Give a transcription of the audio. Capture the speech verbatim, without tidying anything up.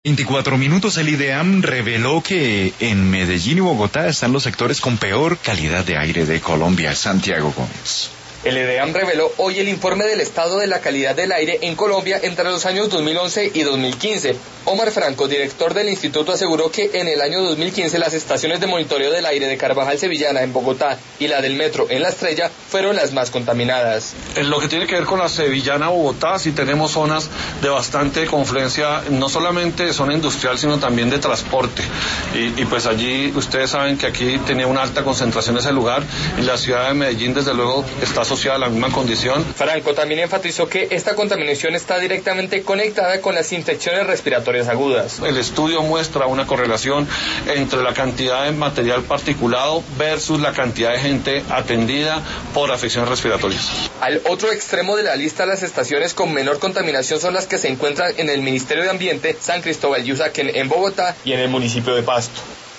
veinticuatro minutos. El IDEAM reveló que en Medellín y Bogotá están los sectores con peor calidad de aire de Colombia. Santiago Gómez. El IDEAM reveló hoy el informe del estado de la calidad del aire en Colombia entre los años dos mil once y dos mil quince. Omar Franco, director del instituto, aseguró que en el año dos mil quince las estaciones de monitoreo del aire de Carvajal Sevillana en Bogotá y la del metro en La Estrella fueron las más contaminadas. En lo que tiene que ver con la Sevillana Bogotá, sí tenemos zonas de bastante confluencia, no solamente de zona industrial, sino también de transporte. Y, y pues allí ustedes saben que aquí tenía una alta concentración ese lugar, y la ciudad de Medellín desde luego está asociada a la misma condición. Franco también enfatizó que esta contaminación está directamente conectada con las infecciones respiratorias agudas. El estudio muestra una correlación entre la cantidad de material particulado versus la cantidad de gente atendida por afecciones respiratorias. Al otro extremo de la lista, las estaciones con menor contaminación son las que se encuentran en el Ministerio de Ambiente, San Cristóbal y Usaquén en Bogotá y en el municipio de Pasto.